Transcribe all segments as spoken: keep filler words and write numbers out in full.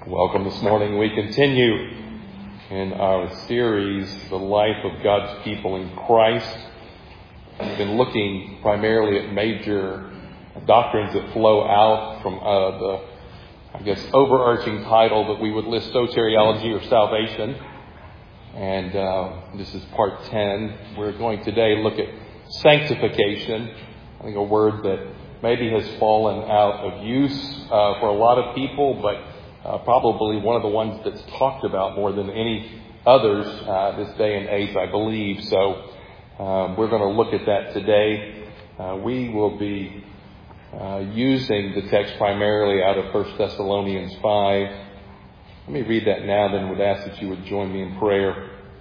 Welcome this morning. We continue in our series, The Life of God's People in Christ. We've been looking primarily at major doctrines that flow out from uh, the, I guess, overarching title that we would list soteriology or salvation. And uh, this is part ten. We're going today to look at sanctification. I think a word that maybe has fallen out of use uh, for a lot of people, but Uh, probably one of the ones that's talked about more than any others uh, this day and age, I believe. So um, we're going to look at that today. Uh, we will be uh, using the text primarily out of First Thessalonians five. Let me read that now, then would ask that you would join me in prayer.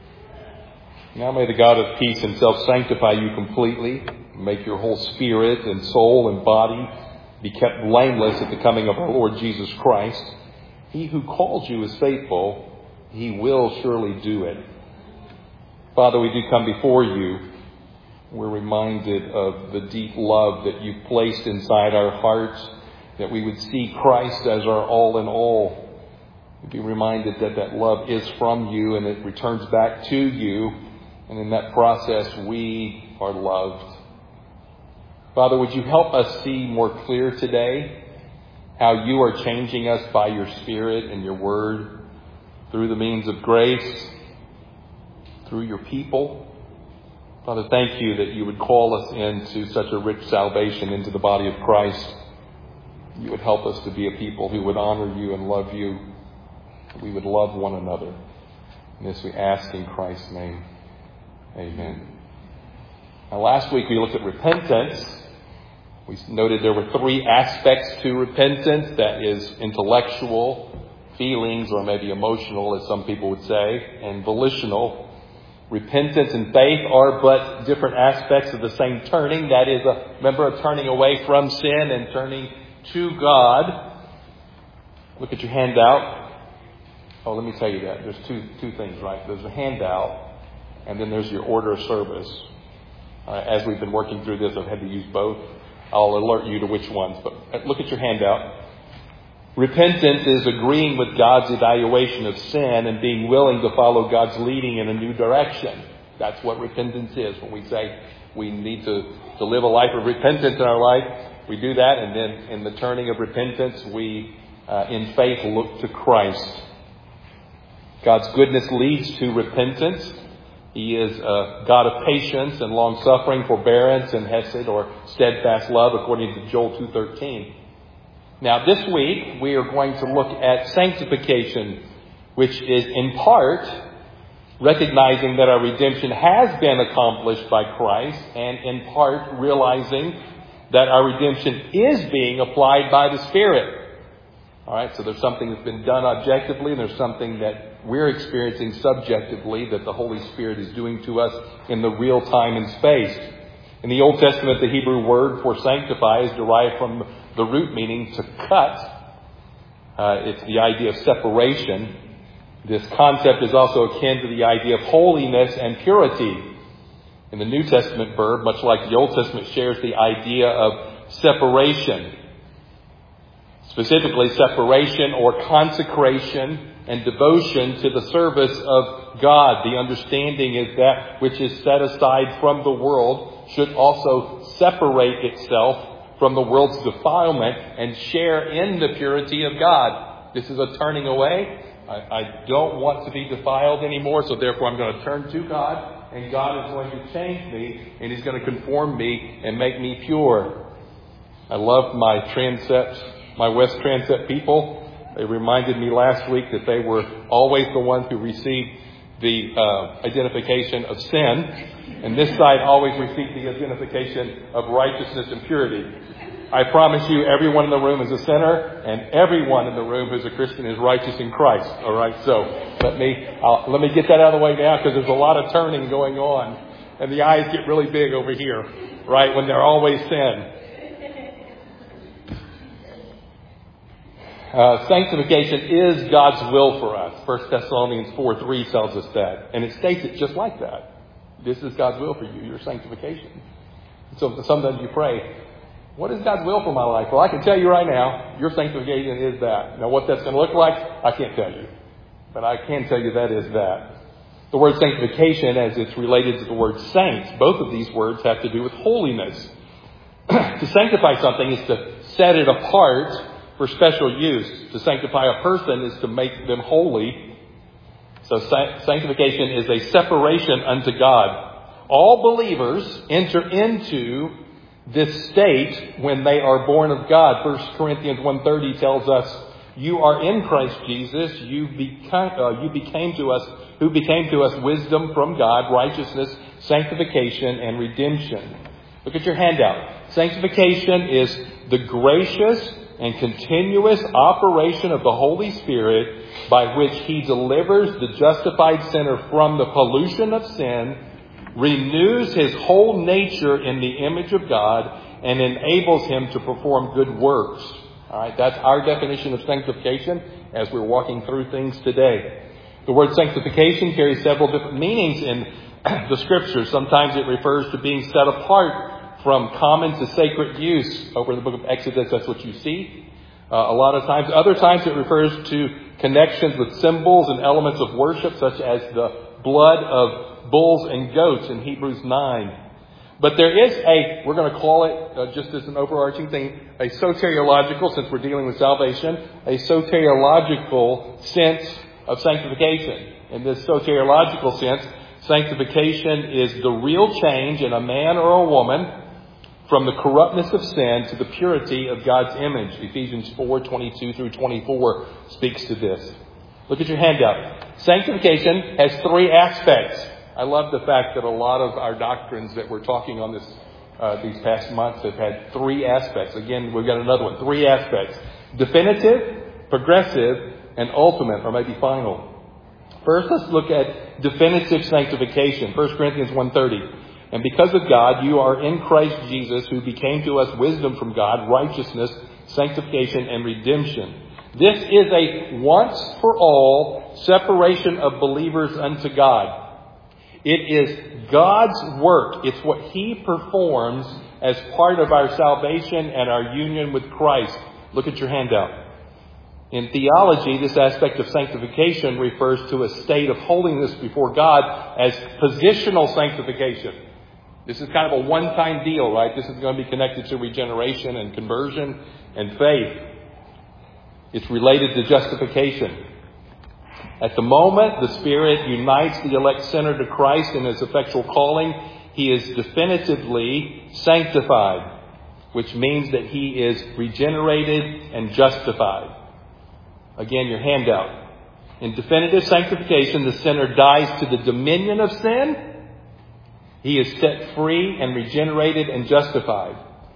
Now may the God of peace himself sanctify you completely, make your whole spirit and soul and body be kept blameless at the coming of our Lord Jesus Christ. He who calls you is faithful. He will surely do it. Father, we do come before you. We're reminded of the deep love that you've placed inside our hearts, that we would see Christ as our all in all. We'd be reminded that that love is from you and it returns back to you. And in that process, we are loved. Father, would you help us see more clear today how you are changing us by your Spirit and your Word through the means of grace, through your people. Father, thank you that you would call us into such a rich salvation into the body of Christ. You would help us to be a people who would honor you and love you. We would love one another. And this we ask in Christ's name. Amen. Now, last week we looked at repentance. We noted there were three aspects to repentance. That is intellectual, feelings, or maybe emotional, as some people would say, and volitional. Repentance and faith are but different aspects of the same turning. That is, a, remember, a turning away from sin and turning to God. Look at your handout. Oh, let me tell you that. There's two two things, right? There's a handout, and then there's your order of service. Uh, as we've been working through this, I've had to use both. I'll alert you to which ones, but look at your handout. Repentance is agreeing with God's evaluation of sin and being willing to follow God's leading in a new direction. That's what repentance is. When we say we need to, to live a life of repentance in our life, we do that, and then in the turning of repentance, we, uh, in faith, look to Christ. God's goodness leads to repentance. He is a God of patience and long-suffering, forbearance, and hesed, or steadfast love, according to Joel two thirteen. Now, this week, we are going to look at sanctification, which is in part recognizing that our redemption has been accomplished by Christ, and in part realizing that our redemption is being applied by the Spirit. All right, so there's something that's been done objectively, and there's something that we're experiencing subjectively that the Holy Spirit is doing to us in the real time and space. In the Old Testament, the Hebrew word for sanctify is derived from the root meaning to cut. Uh, it's the idea of separation. This concept is also akin to the idea of holiness and purity. In the New Testament verb, much like the Old Testament, shares the idea of separation. Specifically, separation or consecration and devotion to the service of God. The understanding is that which is set aside from the world should also separate itself from the world's defilement and share in the purity of God. This is a turning away. I, I don't want to be defiled anymore, so therefore I'm going to turn to God, and God is going to change me, and He's going to conform me and make me pure. I love my transept, my West Transept people. They reminded me last week that they were always the ones who received the uh, identification of sin, and this side always received the identification of righteousness and purity. I promise you, everyone in the room is a sinner, and everyone in the room who's a Christian is righteous in Christ. All right, so let me uh, let me get that out of the way now, because there's a lot of turning going on, and the eyes get really big over here, right, when they're always sin. Uh, sanctification is God's will for us. First Thessalonians four three tells us that. And it states it just like that. This is God's will for you, your sanctification. So sometimes you pray, What is God's will for my life? Well, I can tell you right now, your sanctification is that. Now, what that's going to look like, I can't tell you. But I can tell you that is that. The word sanctification, as it's related to the word saints, both of these words have to do with holiness. To sanctify something is to set it apart for special use. To sanctify a person is to make them holy. So sanctification is a separation unto God. All believers enter into this state when they are born of God. First Corinthians one thirty tells us, you are in Christ Jesus, you became, uh, you became to us, who became to us wisdom from God, righteousness, sanctification, and redemption. Look at your handout. Sanctification is the gracious and continuous operation of the Holy Spirit by which He delivers the justified sinner from the pollution of sin, renews his whole nature in the image of God, and enables him to perform good works. All right, that's our definition of sanctification as we're walking through things today. The word sanctification carries several different meanings in the Scriptures. Sometimes it refers to being set apart from common to sacred use. Over in the book of Exodus, that's what you see. Uh, a lot of times. Other times it refers to connections with symbols and elements of worship, such as the blood of bulls and goats in Hebrews nine. But there is a, we're going to call it, uh, just as an overarching thing, a soteriological, since we're dealing with salvation, a soteriological sense of sanctification. In this soteriological sense, sanctification is the real change in a man or a woman from the corruptness of sin to the purity of God's image. Ephesians four twenty-two through twenty-four speaks to this. Look at your handout. Sanctification has three aspects. I love the fact that a lot of our doctrines that we're talking on this uh, these past months have had three aspects. Again, we've got another one. Three aspects. Definitive, progressive, and ultimate, or maybe final. First, let's look at definitive sanctification. First Corinthians one thirty. And because of God, you are in Christ Jesus, who became to us wisdom from God, righteousness, sanctification, and redemption. This is a once-for-all separation of believers unto God. It is God's work. It's what He performs as part of our salvation and our union with Christ. Look at your handout. In theology, this aspect of sanctification refers to a state of holiness before God as positional sanctification. This is kind of a one-time deal, right? This is going to be connected to regeneration and conversion and faith. It's related to justification. At the moment the Spirit unites the elect sinner to Christ in His effectual calling, he is definitively sanctified, which means that he is regenerated and justified. Again, your handout. In definitive sanctification, the sinner dies to the dominion of sin. He is set free and regenerated and justified.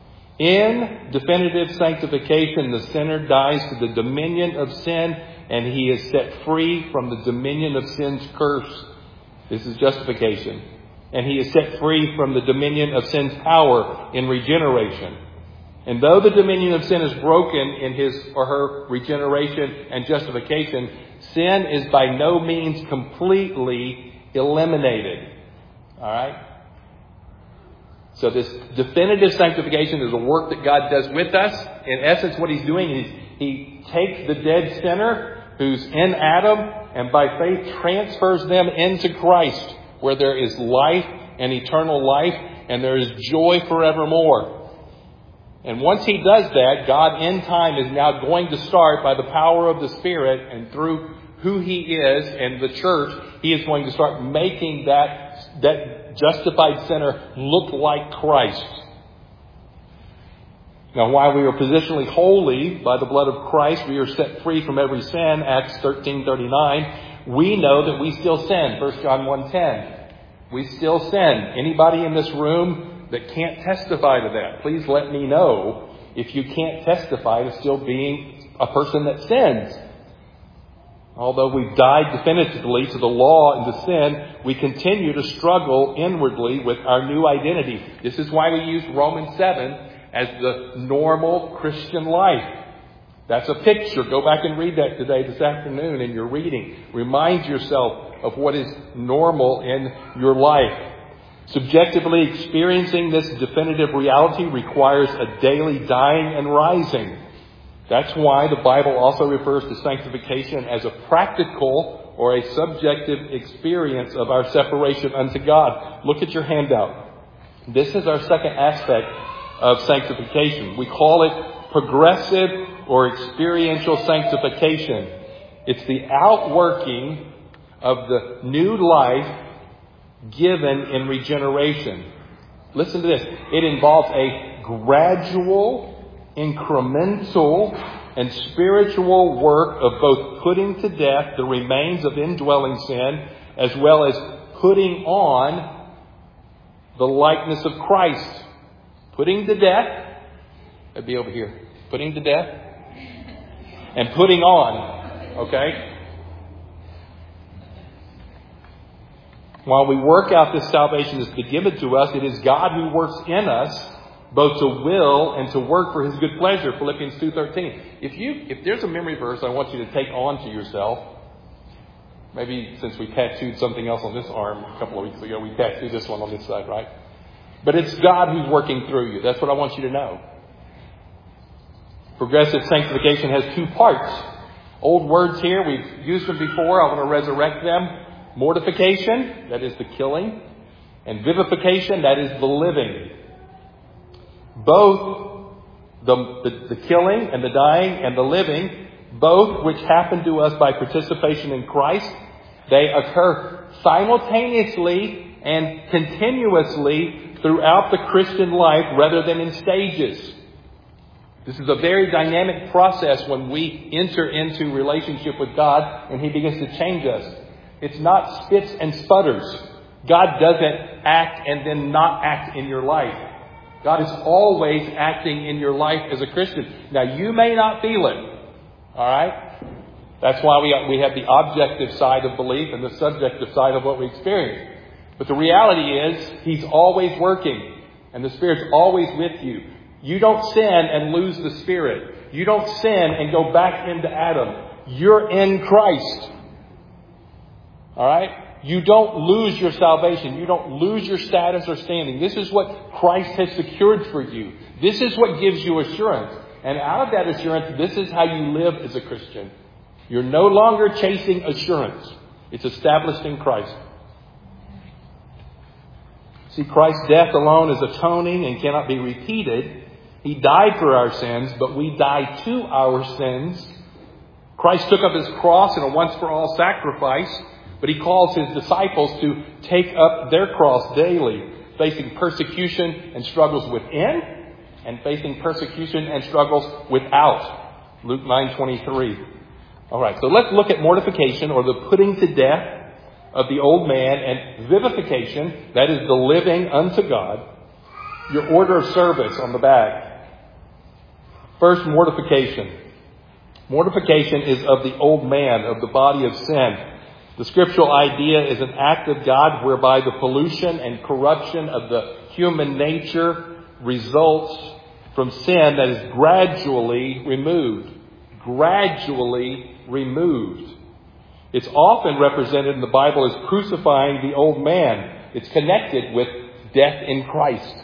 In definitive sanctification, the sinner dies to the dominion of sin, and he is set free from the dominion of sin's curse. This is justification. And he is set free from the dominion of sin's power in regeneration. And though the dominion of sin is broken in his or her regeneration and justification, sin is by no means completely eliminated. All right? So this definitive sanctification is a work that God does with us. In essence, what He's doing is He takes the dead sinner who's in Adam and by faith transfers them into Christ, where there is life and eternal life and there is joy forevermore. And once He does that, God in time is now going to start by the power of the Spirit and through who He is and the church, He is going to start making that, that justified sinner look like Christ. Now, while we are positionally holy by the blood of Christ, we are set free from every sin, Acts thirteen thirty-nine. We know that we still sin, First John one ten. We still sin. Anybody in this room that can't testify to that, please let me know if you can't testify to still being a person that sins. Although we've died definitively to the law and to sin, we continue to struggle inwardly with our new identity. This is why we use Romans seven as the normal Christian life. That's a picture. Go back and read that today, this afternoon in your reading. Remind yourself of what is normal in your life. Subjectively experiencing this definitive reality requires a daily dying and rising. That's why the Bible also refers to sanctification as a practical or a subjective experience of our separation unto God. Look at your handout. This is our second aspect of sanctification. We call it progressive or experiential sanctification. It's the outworking of the new life given in regeneration. Listen to this. It involves a gradual, incremental, and spiritual work of both putting to death the remains of indwelling sin, as well as putting on the likeness of Christ. Putting to death, that'd be over here. Putting to death and putting on. Okay? While we work out this salvation that's been given to us, it is God who works in us both to will and to work for His good pleasure. Philippians two thirteen. If you, if there's a memory verse I want you to take on to yourself, maybe since we tattooed something else on this arm a couple of weeks ago, we tattooed this one on this side, right? But it's God who's working through you. That's what I want you to know. Progressive sanctification has two parts. Old words here, we've used them before. I want to resurrect them. Mortification, that is the killing. And vivification, that is the living. Both the, the, the killing and the dying and the living, both which happen to us by participation in Christ, they occur simultaneously and continuously throughout the Christian life rather than in stages. This is a very dynamic process when we enter into relationship with God and He begins to change us. It's not spits and sputters. God doesn't act and then not act in your life. God is always acting in your life as a Christian. Now, you may not feel it. All right? That's why we we have the objective side of belief and the subjective side of what we experience. But the reality is, He's always working. And the Spirit's always with you. You don't sin and lose the Spirit. You don't sin and go back into Adam. You're in Christ. All right? You don't lose your salvation. You don't lose your status or standing. This is what Christ has secured for you. This is what gives you assurance. And out of that assurance, this is how you live as a Christian. You're no longer chasing assurance. It's established in Christ. See, Christ's death alone is atoning and cannot be repeated. He died for our sins, but we die to our sins. Christ took up His cross in a once-for-all sacrifice, but He calls His disciples to take up their cross daily, facing persecution and struggles within, and facing persecution and struggles without. Luke nine twenty-three. All right, so let's look at mortification, or the putting to death of the old man, and vivification, that is the living unto God. Your order of service on the back. First, mortification. Mortification is of the old man, of the body of sin. The scriptural idea is an act of God whereby the pollution and corruption of the human nature results from sin that is gradually removed. Gradually removed. It's often represented in the Bible as crucifying the old man. It's connected with death in Christ.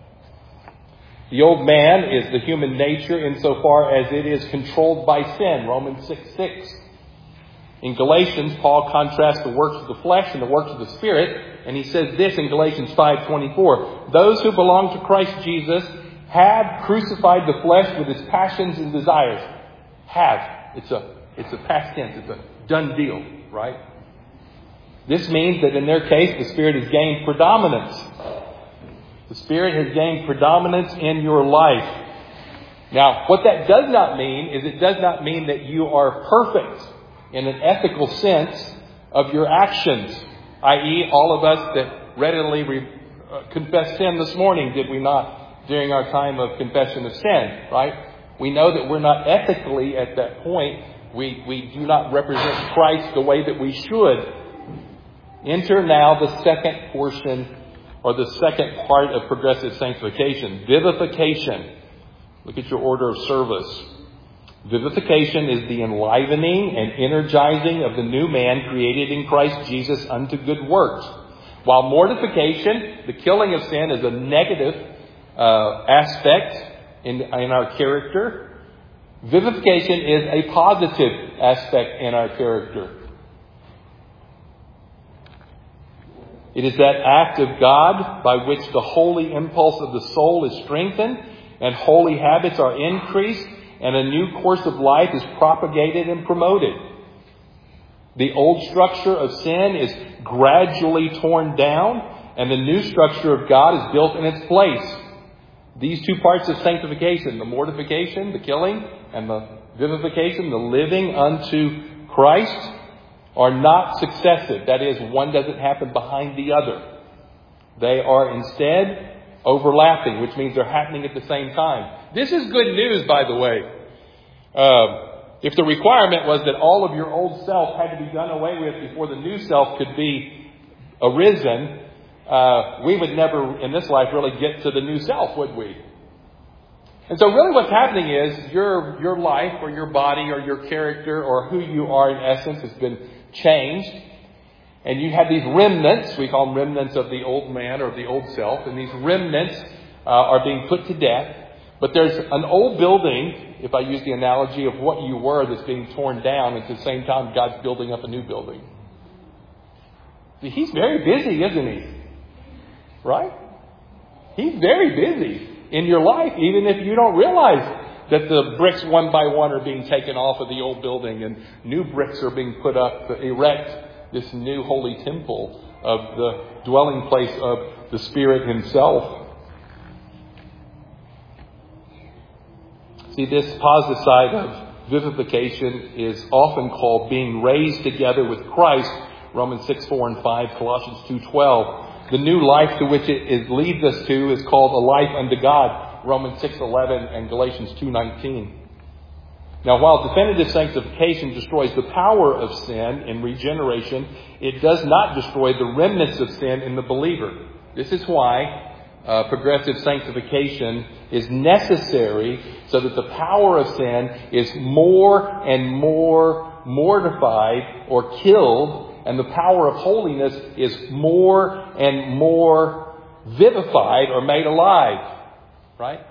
The old man is the human nature insofar as it is controlled by sin. Romans six six. In Galatians, Paul contrasts the works of the flesh and the works of the Spirit. And he says this in Galatians five twenty-four. Those who belong to Christ Jesus have crucified the flesh with its passions and desires. Have. It's a, it's a past tense. It's a done deal, right? This means that in their case, the Spirit has gained predominance. The Spirit has gained predominance in your life. Now, what that does not mean is it does not mean that you are perfect in an ethical sense of your actions. that is, all of us that readily re- uh, confessed sin this morning, did we not, during our time of confession of sin, right? We know that we're not ethically at that point. We, we do not represent Christ the way that we should. Enter now the second portion, or the second part of progressive sanctification. Vivification. Look at your order of service. Vivification is the enlivening and energizing of the new man created in Christ Jesus unto good works, While mortification, the killing of sin, is a negative uh, aspect in, in our character, vivification is a positive aspect in our character. It is that act of God by which the holy impulse of the soul is strengthened and holy habits are increased and a new course of life is propagated and promoted. The old structure of sin is gradually torn down and the new structure of God is built in its place. These two parts of sanctification, the mortification, the killing, and the vivification, the living unto Christ, are not successive. That is, one doesn't happen behind the other. They are instead overlapping, which means they're happening at the same time. This is good news, by the way. Uh, if the requirement was that all of your old self had to be done away with before the new self could be arisen, uh, we would never, in this life, really get to the new self, would we? And so really what's happening is your your life or your body or your character or who you are in essence has been changed. And you have these remnants, we call them remnants of the old man or the old self. And these remnants uh, are being put to death. But there's an old building, if I use the analogy of what you were, that's being torn down. At the same time, God's building up a new building. See, He's very busy, isn't He? Right? He's very busy in your life, even if you don't realize that the bricks one by one are being taken off of the old building and new bricks are being put up to erect this new holy temple of the dwelling place of the Spirit Himself. See, this positive side of vivification is often called being raised together with Christ, Romans six, four and five, Colossians two, twelve. The new life to which it is, leads us to is called a life unto God, Romans six, eleven and Galatians two, nineteen. Now, while definitive sanctification destroys the power of sin in regeneration, it does not destroy the remnants of sin in the believer. This is why uh, progressive sanctification is necessary, so that the power of sin is more and more mortified or killed, and the power of holiness is more and more vivified or made alive. Right?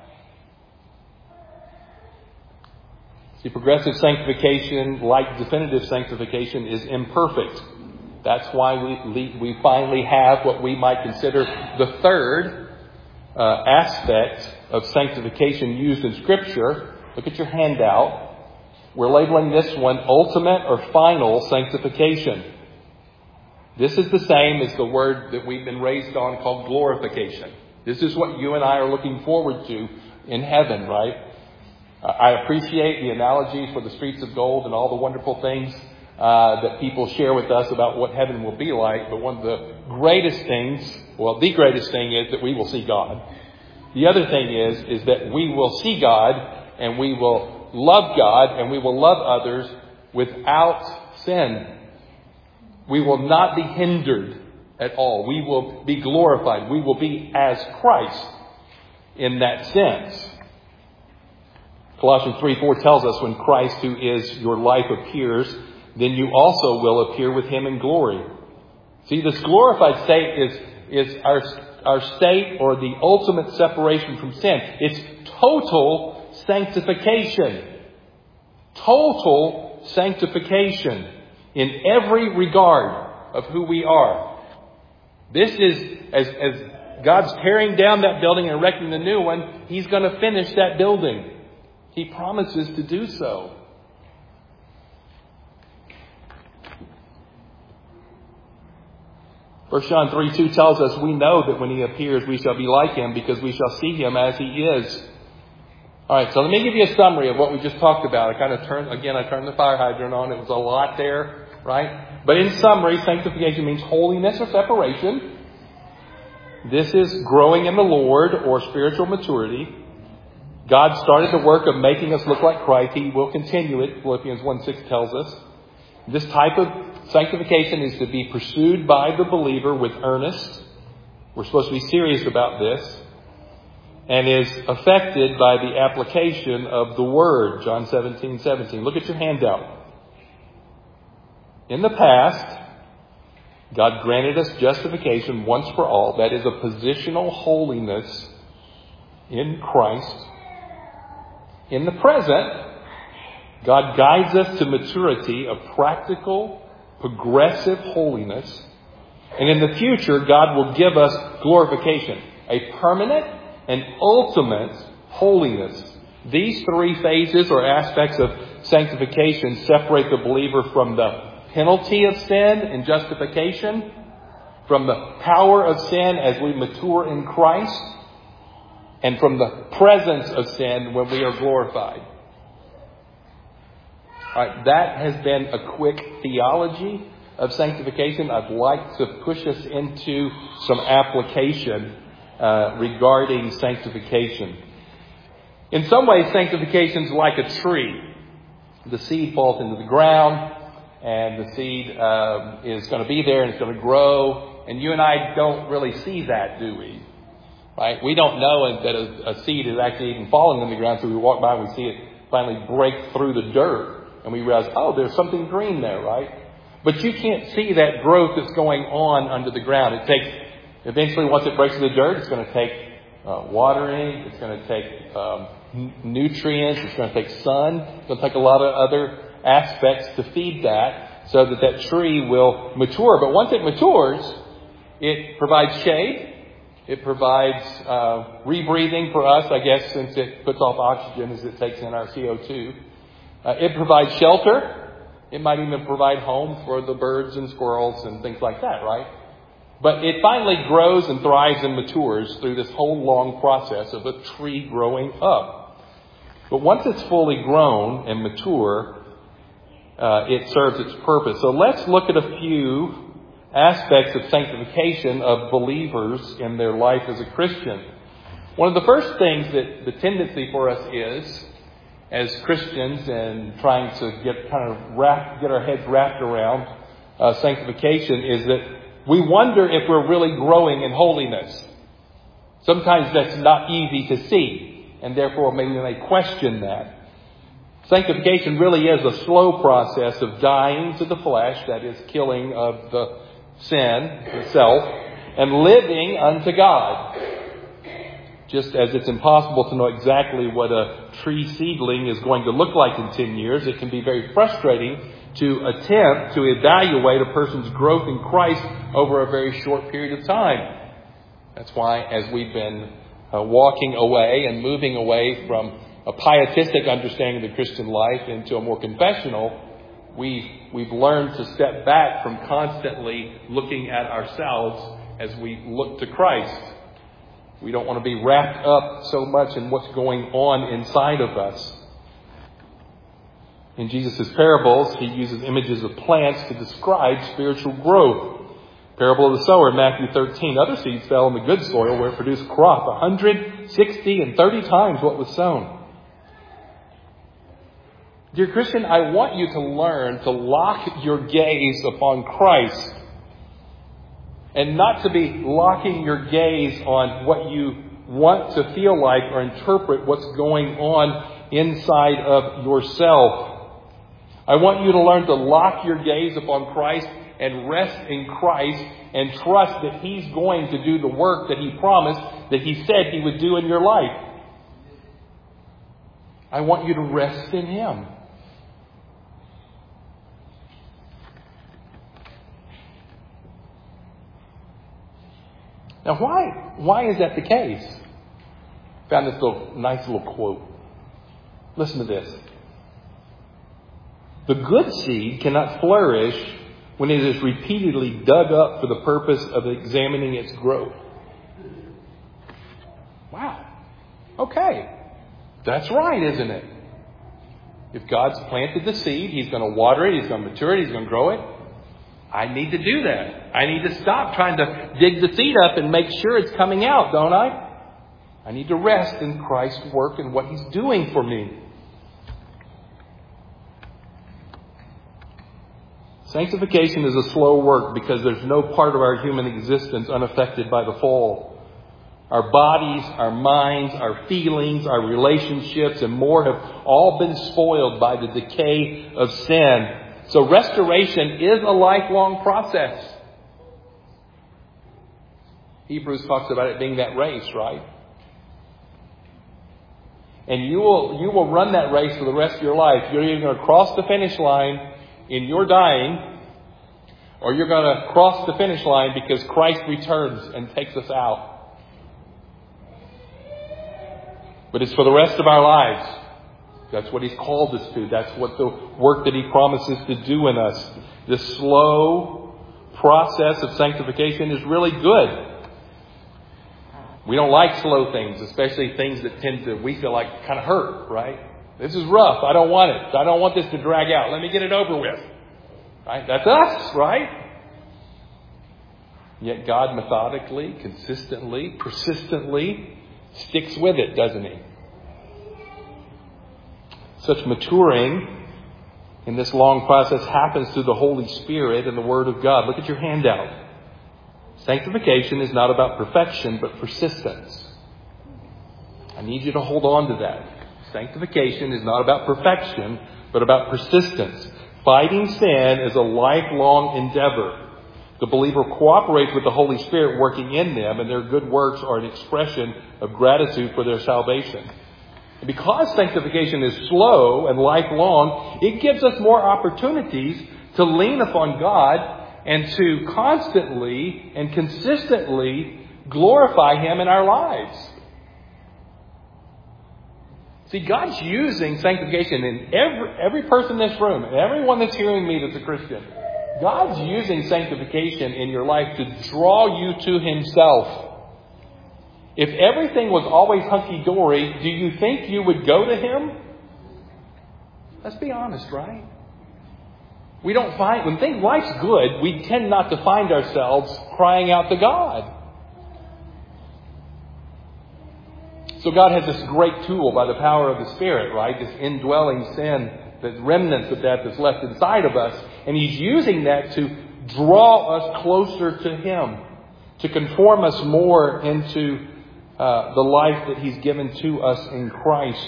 See, progressive sanctification, like definitive sanctification, is imperfect. That's why we we finally have what we might consider the third uh, aspect of sanctification used in Scripture. Look at your handout. We're labeling this one ultimate or final sanctification. This is the same as the word that we've been raised on called glorification. This is what you and I are looking forward to in heaven, right? I appreciate the analogy for the streets of gold and all the wonderful things uh, that people share with us about what heaven will be like. But one of the greatest things, well, the greatest thing is that we will see God. The other thing is, is that we will see God and we will love God and we will love others without sin. We will not be hindered at all. We will be glorified. We will be as Christ in that sense. Colossians three four tells us when Christ, who is your life, appears, then you also will appear with Him in glory. See, this glorified state is, is our, our state or the ultimate separation from sin. It's total sanctification. Total sanctification in every regard of who we are. This is, as, as God's tearing down that building and erecting the new one, He's going to finish that building. He promises to do so. First John three two tells us we know that when He appears we shall be like Him because we shall see Him as He is. All right, so let me give you a summary of what we just talked about. I kind of turned, again, I turned the fire hydrant on. It was a lot there, right? But in summary, sanctification means holiness or separation. This is growing in the Lord or spiritual maturity. God started the work of making us look like Christ. He will continue it. Philippians one six tells us. This type of sanctification is to be pursued by the believer with earnest. We're supposed to be serious about this. And is affected by the application of the Word. John seventeen seventeen. Look at your handout. In the past, God granted us justification once for all. That is a positional holiness in Christ. In the present, God guides us to maturity, a practical, progressive holiness. And in the future, God will give us glorification, a permanent and ultimate holiness. These three phases or aspects of sanctification separate the believer from the penalty of sin in justification, from the power of sin as we mature in Christ, and from the presence of sin when we are glorified. All right, that has been a quick theology of sanctification. I'd like to push us into some application uh, regarding sanctification. In some ways, sanctification is like a tree. The seed falls into the ground, and the seed um, is going to be there and it's going to grow. And you and I don't really see that, do we? Right? We don't know that a, a seed is actually even falling in the ground. So we walk by and we see it finally break through the dirt. And we realize, oh, there's something green there, right? But you can't see that growth that's going on under the ground. It takes, eventually, once it breaks through the dirt, it's going to take uh, watering. It's going to take um, n- nutrients. It's going to take sun. It's going to take a lot of other aspects to feed that so that that tree will mature. But once it matures, it provides shade. It provides uh, rebreathing for us, I guess, since it puts off oxygen as it takes in our C O two. Uh, it provides shelter. It might even provide home for the birds and squirrels and things like that, right? But it finally grows and thrives and matures through this whole long process of a tree growing up. But once it's fully grown and mature, uh, it serves its purpose. So let's look at a few aspects of sanctification of believers in their life as a Christian. One of the first things that the tendency for us is, as Christians, and trying to get kind of wrap, get our heads wrapped around uh, sanctification, is that we wonder if we're really growing in holiness. Sometimes that's not easy to see, and therefore maybe we may question that. Sanctification really is a slow process of dying to the flesh, that is, killing of the sin, the self, and living unto God. Just as it's impossible to know exactly what a tree seedling is going to look like in ten years, it can be very frustrating to attempt to evaluate a person's growth in Christ over a very short period of time. That's why, as we've been uh, walking away and moving away from a pietistic understanding of the Christian life into a more confessional, we've, we've learned to step back from constantly looking at ourselves as we look to Christ. We don't want to be wrapped up so much in what's going on inside of us. In Jesus' parables, he uses images of plants to describe spiritual growth. Parable of the sower in Matthew thirteen. Other seeds fell in the good soil where it produced crop one hundred, sixty, and thirty times what was sown. Dear Christian, I want you to learn to lock your gaze upon Christ and not to be locking your gaze on what you want to feel like or interpret what's going on inside of yourself. I want you to learn to lock your gaze upon Christ and rest in Christ and trust that He's going to do the work that He promised, that He said He would do in your life. I want you to rest in Him. Now, why, why is that the case? I found this little nice little quote. Listen to this. The good seed cannot flourish when it is repeatedly dug up for the purpose of examining its growth. Wow. Okay. That's right, isn't it? If God's planted the seed, He's going to water it, He's going to mature it, He's going to grow it. I need to do that. I need to stop trying to dig the seed up and make sure it's coming out, don't I? I need to rest in Christ's work and what He's doing for me. Sanctification is a slow work because there's no part of our human existence unaffected by the fall. Our bodies, our minds, our feelings, our relationships, and more have all been spoiled by the decay of sin. So restoration is a lifelong process. Hebrews talks about it being that race, right? And you will you will run that race for the rest of your life. You're either going to cross the finish line in your dying, or you're going to cross the finish line because Christ returns and takes us out. But it's for the rest of our lives. That's what He's called us to. That's what the work that He promises to do in us. This slow process of sanctification is really good. We don't like slow things, especially things that tend to, we feel like, kind of hurt, right? This is rough. I don't want it. I don't want this to drag out. Let me get it over with. Right? That's us, right? Yet God methodically, consistently, persistently sticks with it, doesn't He? Such maturing in this long process happens through the Holy Spirit and the Word of God. Look at your handout. Sanctification is not about perfection, but persistence. I need you to hold on to that. Sanctification is not about perfection, but about persistence. Fighting sin is a lifelong endeavor. The believer cooperates with the Holy Spirit working in them, and their good works are an expression of gratitude for their salvation. And because sanctification is slow and lifelong, it gives us more opportunities to lean upon God and to constantly and consistently glorify Him in our lives. See, God's using sanctification in every every person in this room, and everyone that's hearing me that's a Christian. God's using sanctification in your life to draw you to Himself. If everything was always hunky-dory, do you think you would go to Him? Let's be honest, right? We don't find, when things, life's good, we tend not to find ourselves crying out to God. So God has this great tool by the power of the Spirit, right? This indwelling sin, the remnants of that that's left inside of us. And He's using that to draw us closer to Him, to conform us more into uh, the life that He's given to us in Christ.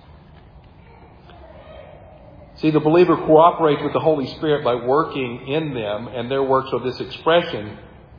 See, the believer cooperates with the Holy Spirit by working in them, and their works are this expression.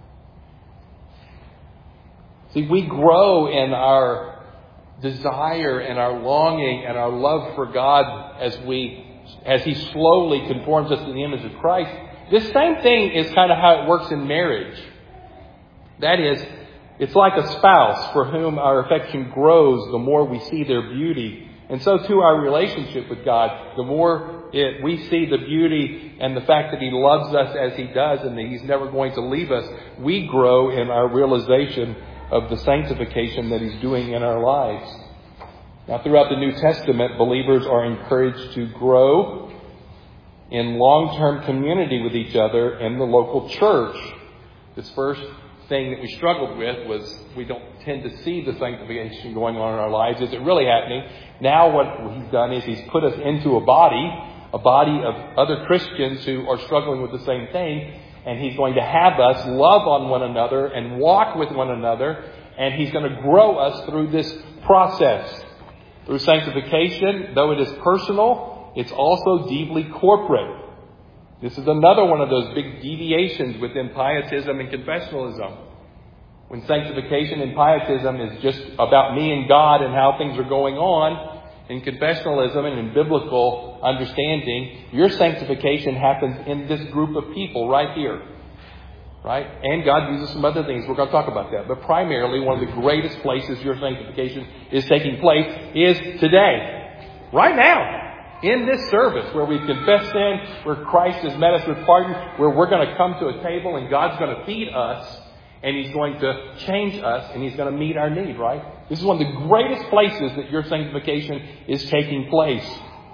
See, we grow in our desire and our longing and our love for God as we, as He slowly conforms us to the image of Christ. This same thing is kind of how it works in marriage. That is, it's like a spouse for whom our affection grows the more we see their beauty. And so too our relationship with God, the more it, we see the beauty and the fact that He loves us as He does and that He's never going to leave us, we grow in our realization of the sanctification that He's doing in our lives. Now, throughout the New Testament, believers are encouraged to grow in long-term community with each other in the local church. This first thing that we struggled with was we don't tend to see the sanctification going on in our lives. Is it really happening? Now what He's done is He's put us into a body, a body of other Christians who are struggling with the same thing. And He's going to have us love on one another and walk with one another. And He's going to grow us through this process. Through sanctification, though it is personal, it's also deeply corporate. This is another one of those big deviations within pietism and confessionalism. When sanctification and pietism is just about me and God and how things are going on, in confessionalism and in biblical understanding, your sanctification happens in this group of people right here. Right? And God uses some other things. We're going to talk about that. But primarily, one of the greatest places your sanctification is taking place is today. Right now. In this service where we've confessed sin, where Christ has met us with pardon, where we're going to come to a table and God's going to feed us and He's going to change us and He's going to meet our need, right? This is one of the greatest places that your sanctification is taking place.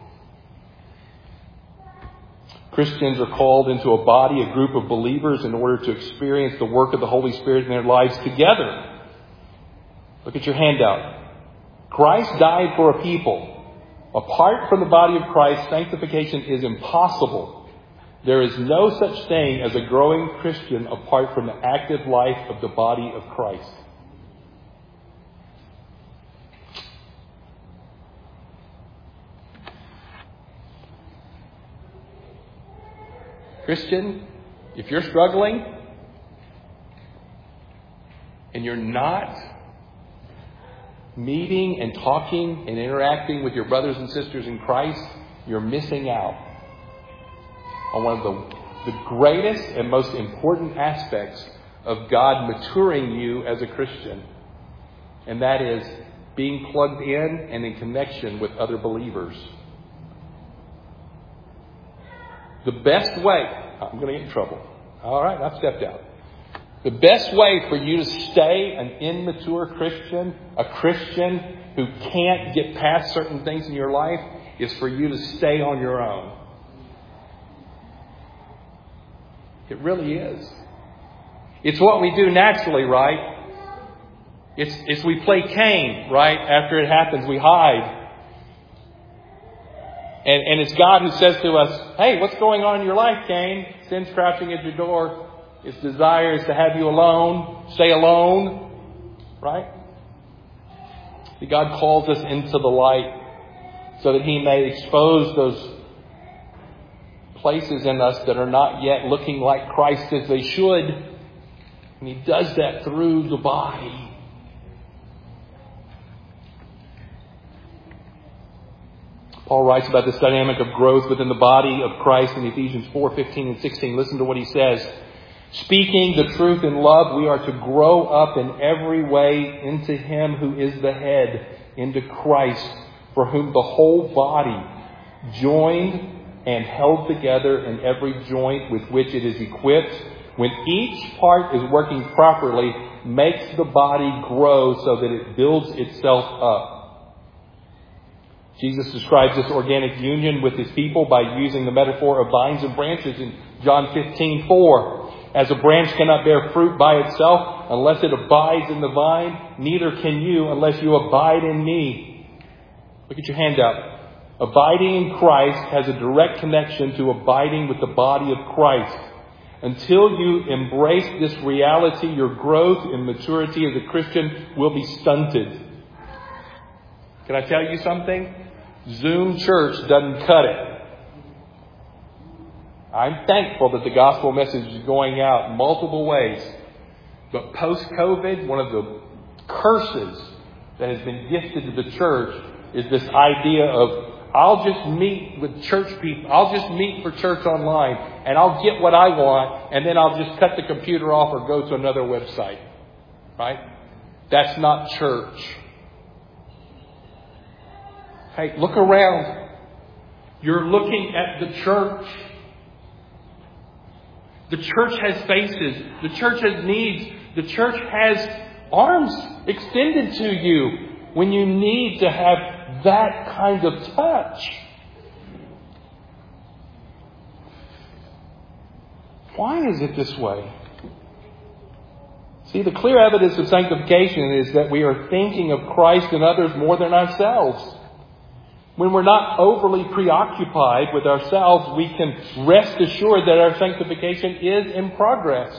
Christians are called into a body, a group of believers in order to experience the work of the Holy Spirit in their lives together. Look at your handout. Christ died for a people. Apart from the body of Christ, sanctification is impossible. There is no such thing as a growing Christian apart from the active life of the body of Christ. Christian, if you're struggling and you're not meeting and talking and interacting with your brothers and sisters in Christ, you're missing out on one of the, the greatest and most important aspects of God maturing you as a Christian. And that is being plugged in and in connection with other believers. The best way, I'm going to get in trouble. All right, I've stepped out. The best way for you to stay an immature Christian, a Christian who can't get past certain things in your life, is for you to stay on your own. It really is. It's what we do naturally, right? It's, it's we play Cain, right? After it happens, we hide. And, and it's God who says to us, hey, what's going on in your life, Cain? Sin's crouching at your door. Its desire is to have you alone. Stay alone. Right? See, God calls us into the light so that He may expose those places in us that are not yet looking like Christ as they should. And He does that through the body. Paul writes about this dynamic of growth within the body of Christ in Ephesians four, fifteen and sixteen. Listen to what he says. Speaking the truth in love, we are to grow up in every way into Him who is the head, into Christ, for whom the whole body, joined and held together in every joint with which it is equipped, when each part is working properly, makes the body grow so that it builds itself up. Jesus describes this organic union with His people by using the metaphor of vines and branches in John fifteen four. As a branch cannot bear fruit by itself unless it abides in the vine, neither can you unless you abide in me. Look at your handout. Abiding in Christ has a direct connection to abiding with the body of Christ. Until you embrace this reality, your growth and maturity as a Christian will be stunted. Can I tell you something? Zoom church doesn't cut it. I'm thankful that the gospel message is going out in multiple ways. But post-COVID, one of the curses that has been gifted to the church is this idea of, I'll just meet with church people. I'll just meet for church online. And I'll get what I want. And then I'll just cut the computer off or go to another website. Right? That's not church. Hey, look around. You're looking at the church. The church has faces. The church has needs. The church has arms extended to you when you need to have that kind of touch. Why is it this way? See, the clear evidence of sanctification is that we are thinking of Christ and others more than ourselves. When we're not overly preoccupied with ourselves, we can rest assured that our sanctification is in progress.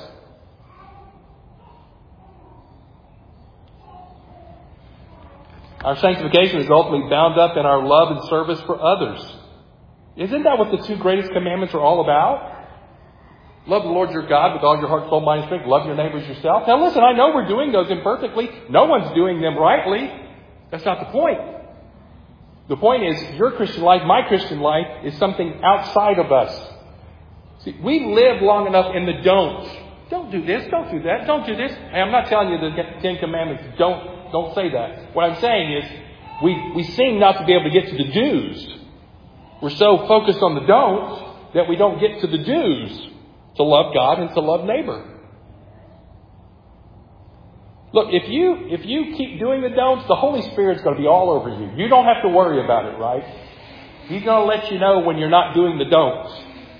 Our sanctification is ultimately bound up in our love and service for others. Isn't that what the two greatest commandments are all about? Love the Lord your God with all your heart, soul, mind, and strength. Love your neighbors yourself. Now listen, I know we're doing those imperfectly. No one's doing them rightly. That's not the point. The point is, your Christian life, my Christian life, is something outside of us. See, we live long enough in the don'ts. Don't do this, don't do that, don't do this. And I'm not telling you the Ten Commandments, don't, don't say that. What I'm saying is, we, we seem not to be able to get to the do's. We're so focused on the don'ts that we don't get to the do's. To love God and to love neighbor. Look, if you if you keep doing the don'ts, the Holy Spirit's going to be all over you. You don't have to worry about it, right? He's going to let you know when you're not doing the don'ts.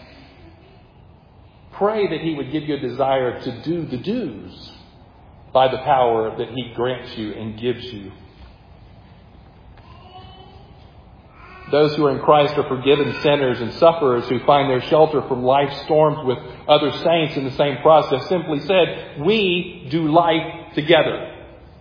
Pray that He would give you a desire to do the do's by the power that He grants you and gives you. Those who are in Christ are forgiven sinners and sufferers who find their shelter from life's storms with other saints in the same process. Simply said, we do life together.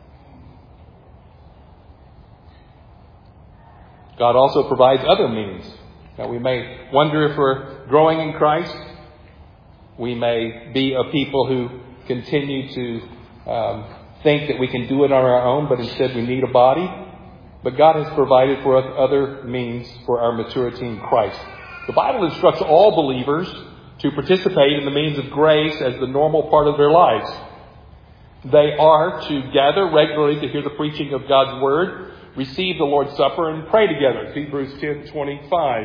God also provides other means. Now we may wonder if we're growing in Christ. We may be a people who continue to um, think that we can do it on our own, but instead we need a body. But God has provided for us other means for our maturity in Christ. The Bible instructs all believers to participate in the means of grace as the normal part of their lives. They are to gather regularly to hear the preaching of God's Word, receive the Lord's Supper, and pray together. Hebrews ten twenty-five.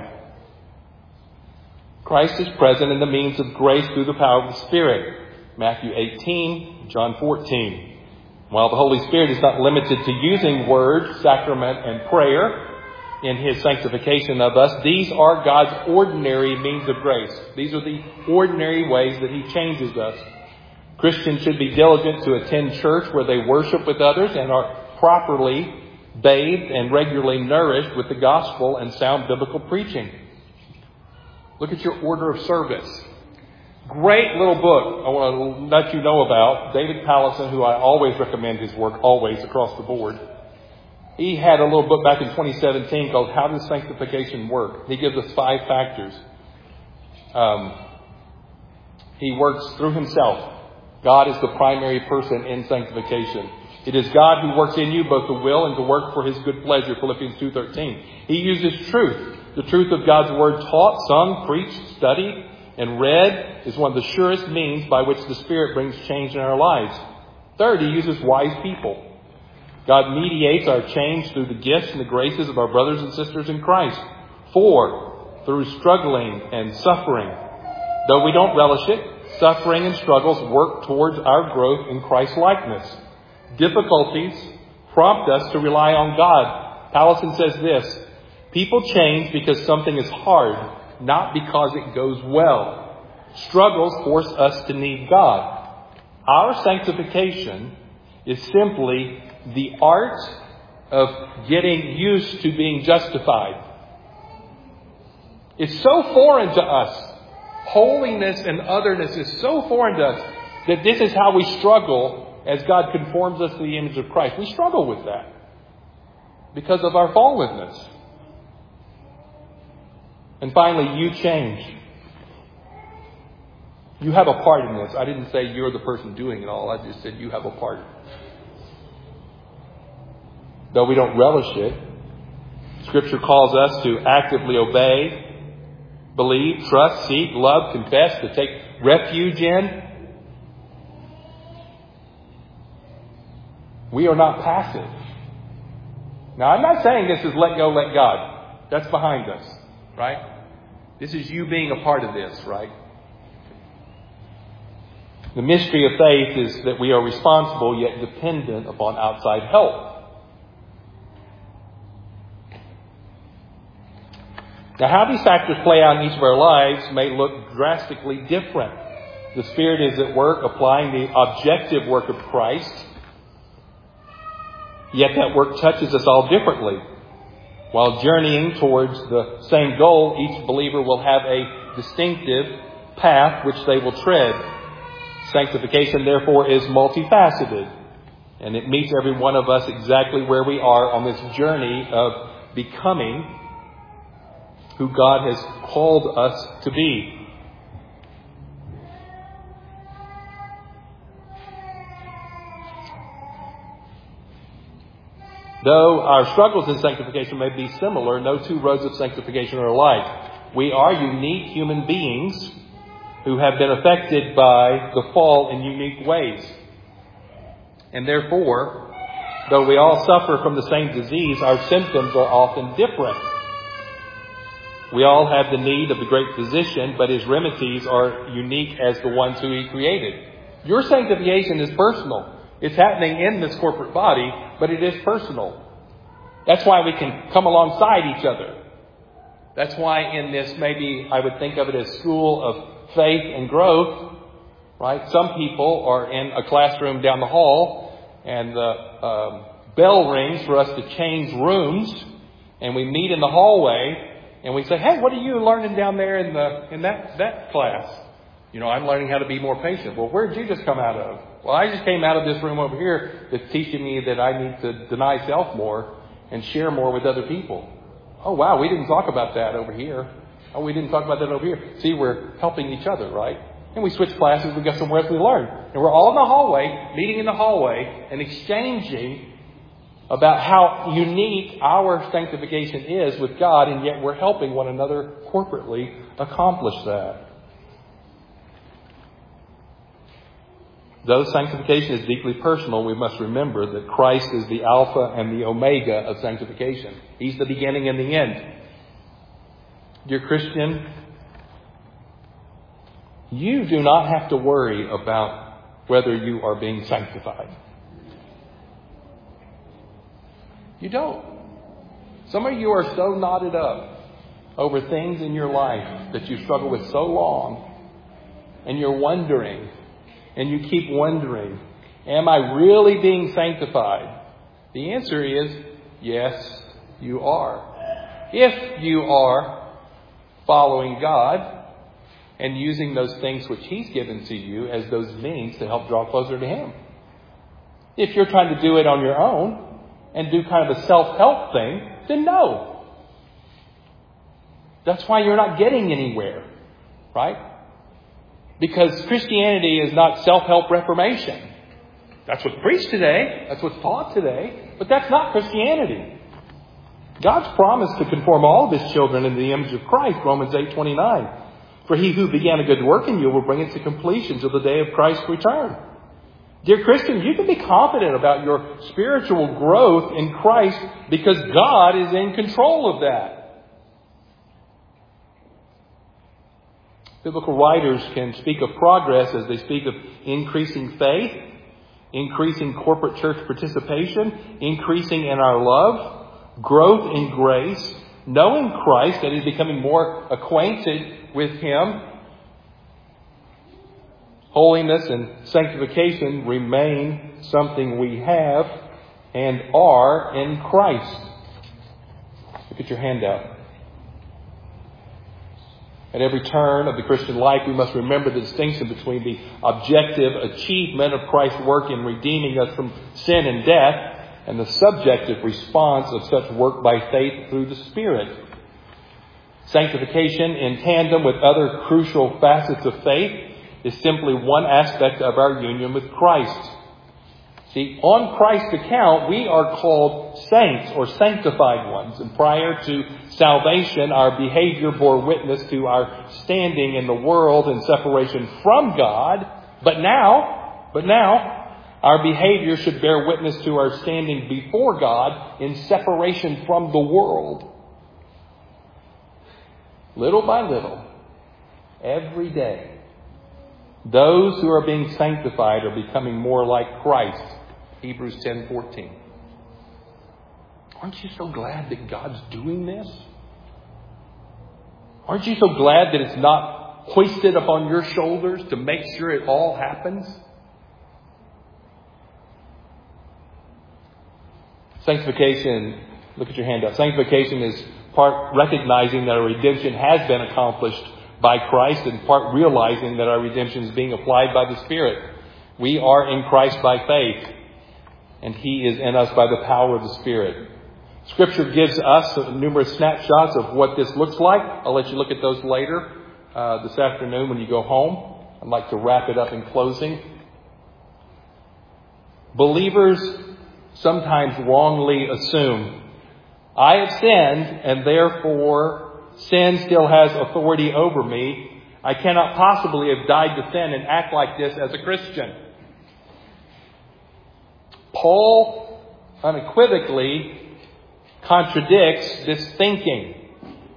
Christ is present in the means of grace through the power of the Spirit. Matthew eighteen, John fourteen. While the Holy Spirit is not limited to using word, sacrament, and prayer in His sanctification of us, these are God's ordinary means of grace. These are the ordinary ways that He changes us. Christians should be diligent to attend church where they worship with others and are properly bathed and regularly nourished with the gospel and sound biblical preaching. Look at your order of service. Great little book I want to let you know about. David Pallison, who I always recommend his work, always across the board. He had a little book back in twenty seventeen called How Does Sanctification Work? He gives us five factors. Um, he works through himself. God is the primary person in sanctification. It is God who works in you both to will and to work for His good pleasure, Philippians two thirteen. He uses truth. The truth of God's Word taught, sung, preached, studied, and read is one of the surest means by which the Spirit brings change in our lives. Third, He uses wise people. God mediates our change through the gifts and the graces of our brothers and sisters in Christ. Four, through struggling and suffering. Though we don't relish it, suffering and struggles work towards our growth in Christ-likeness. Difficulties prompt us to rely on God. Pallison says this, people change because something is hard, not because it goes well. Struggles force us to need God. Our sanctification is simply the art of getting used to being justified. It's so foreign to us. Holiness and otherness is so foreign to us that this is how we struggle as God conforms us to the image of Christ. We struggle with that because of our fallenness. And finally, you change. You have a part in this. I didn't say you're the person doing it all. I just said you have a part. Though we don't relish it, Scripture calls us to actively obey, believe, trust, seek, love, confess, to take refuge in. We are not passive. Now, I'm not saying this is let go, let God. That's behind us, right? This is you being a part of this, right? The mystery of faith is that we are responsible yet dependent upon outside help. Now, how these factors play out in each of our lives may look drastically different. The Spirit is at work applying the objective work of Christ. Yet that work touches us all differently. While journeying towards the same goal, each believer will have a distinctive path which they will tread. Sanctification, therefore, is multifaceted. And it meets every one of us exactly where we are on this journey of becoming who God has called us to be. Though our struggles in sanctification may be similar, no two roads of sanctification are alike. We are unique human beings who have been affected by the fall in unique ways. And therefore, though we all suffer from the same disease, our symptoms are often different. We all have the need of the great physician, but His remedies are unique as the ones who He created. Your sanctification is personal. It's happening in this corporate body, but it is personal. That's why we can come alongside each other. That's why in this, maybe I would think of it as school of faith and growth, right? Some people are in a classroom down the hall and the um, bell rings for us to change rooms, and we meet in the hallway and we say, hey, what are you learning down there in the in that, that class? You know, I'm learning how to be more patient. Well, where did you just come out of? Well, I just came out of this room over here that's teaching me that I need to deny self more and share more with other people. Oh, wow, we didn't talk about that over here. Oh, we didn't talk about that over here. See, we're helping each other, right? And we switch classes, we go somewhere else, we learn. And we're all in the hallway, meeting in the hallway, and exchanging about how unique our sanctification is with God, and yet we're helping one another corporately accomplish that. Though sanctification is deeply personal, we must remember that Christ is the Alpha and the Omega of sanctification. He's the beginning and the end. Dear Christian, you do not have to worry about whether you are being sanctified. You don't. Some of you are so knotted up over things in your life that you struggle with so long, and you're wondering, and you keep wondering, am I really being sanctified? The answer is, yes, you are. If you are following God and using those things which He's given to you as those means to help draw closer to Him. If you're trying to do it on your own and do kind of a self-help thing, then no. That's why you're not getting anywhere, right? Because Christianity is not self-help reformation. That's what's preached today. That's what's taught today. But that's not Christianity. God's promised to conform all of His children into the image of Christ, Romans eight twenty-nine. For He who began a good work in you will bring it to completion till the day of Christ's return. Dear Christian, you can be confident about your spiritual growth in Christ because God is in control of that. Biblical writers can speak of progress as they speak of increasing faith, increasing corporate church participation, increasing in our love, growth in grace, knowing Christ, that is becoming more acquainted with Him. Holiness and sanctification remain something we have and are in Christ. Look at your handout. At every turn of the Christian life, we must remember the distinction between the objective achievement of Christ's work in redeeming us from sin and death and the subjective response of such work by faith through the Spirit. Sanctification, in tandem with other crucial facets of faith, is simply one aspect of our union with Christ. See, on Christ's account, we are called saints or sanctified ones. And prior to salvation, our behavior bore witness to our standing in the world and separation from God. But now, but now, our behavior should bear witness to our standing before God in separation from the world. Little by little, every day, those who are being sanctified are becoming more like Christ. Hebrews ten fourteen. Aren't you so glad that God's doing this? Aren't you so glad that it's not hoisted upon your shoulders to make sure it all happens? Sanctification, look at your handout. Sanctification is part recognizing that our redemption has been accomplished by Christ, and part realizing that our redemption is being applied by the Spirit. We are in Christ by faith, and He is in us by the power of the Spirit. Scripture gives us numerous snapshots of what this looks like. I'll let you look at those later uh, this afternoon when you go home. I'd like to wrap it up in closing. Believers sometimes wrongly assume, I have sinned, and therefore sin still has authority over me. I cannot possibly have died to sin and act like this as a Christian. Paul unequivocally contradicts this thinking.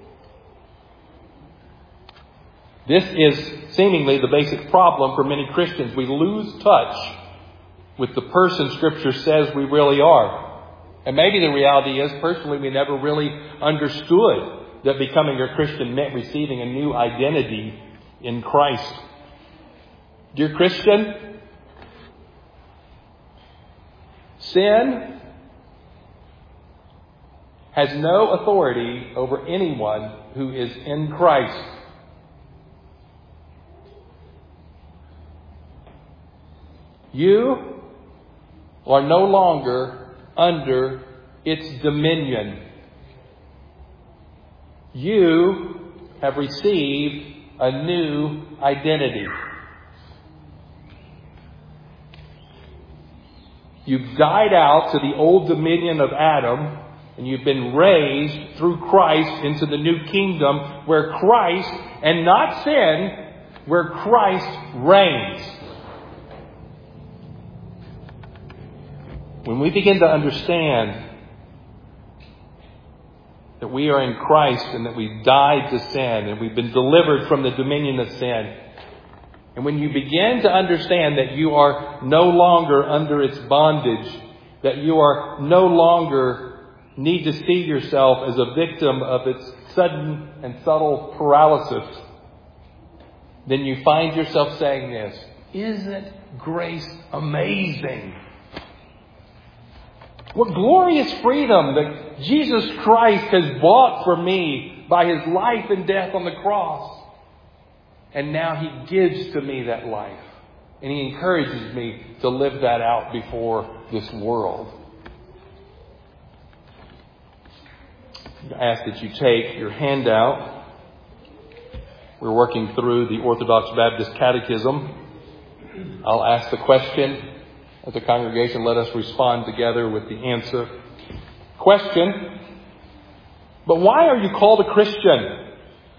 This is seemingly the basic problem for many Christians. We lose touch with the person Scripture says we really are. And maybe the reality is, personally, we never really understood that becoming a Christian meant receiving a new identity in Christ. Dear Christian, sin has no authority over anyone who is in Christ. You are no longer under its dominion. You have received a new identity. You've died out to the old dominion of Adam, and you've been raised through Christ into the new kingdom where Christ, and not sin, where Christ reigns. When we begin to understand that we are in Christ and that we've died to sin and we've been delivered from the dominion of sin, and when you begin to understand that you are no longer under its bondage, that you are no longer need to see yourself as a victim of its sudden and subtle paralysis, then you find yourself saying this: isn't grace amazing? What glorious freedom that Jesus Christ has bought for me by His life and death on the cross. And now He gives to me that life. And He encourages me to live that out before this world. I ask that you take your handout. We're working through the Orthodox Baptist Catechism. I'll ask the question. As a congregation, let us respond together with the answer. Question: but why are you called a Christian?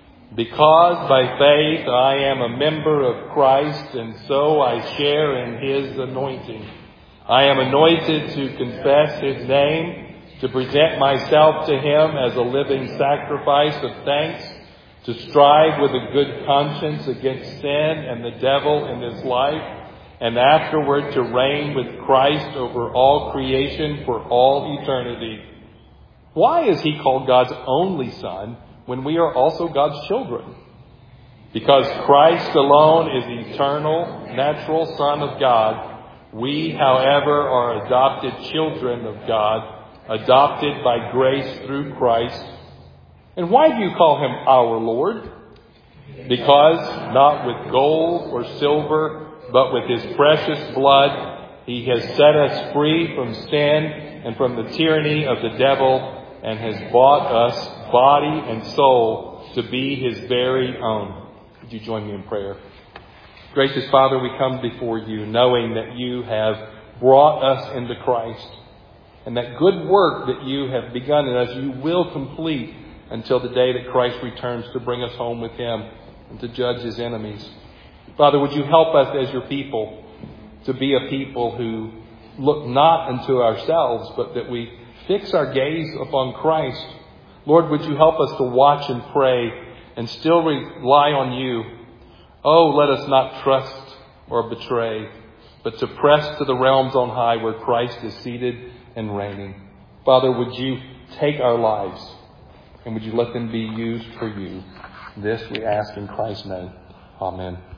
Because by faith I am a member of Christ, and so I share in His anointing. I am anointed to confess His name, to present myself to Him as a living sacrifice of thanks, to strive with a good conscience against sin and the devil in this life, and afterward to reign with Christ over all creation for all eternity. Why is He called God's only Son when we are also God's children? Because Christ alone is the eternal, natural Son of God. We, however, are adopted children of God, adopted by grace through Christ. And why do you call Him our Lord? Because not with gold or silver, but with His precious blood, He has set us free from sin and from the tyranny of the devil, and has bought us body and soul to be His very own. Would you join me in prayer? Gracious Father, we come before You knowing that You have brought us into Christ, and that good work that You have begun in us, You will complete until the day that Christ returns to bring us home with Him and to judge His enemies. Father, would You help us as Your people to be a people who look not unto ourselves, but that we fix our gaze upon Christ. Lord, would You help us to watch and pray and still rely on You. Oh, let us not trust or betray, but to press to the realms on high where Christ is seated and reigning. Father, would You take our lives and would You let them be used for You? This we ask in Christ's name. Amen.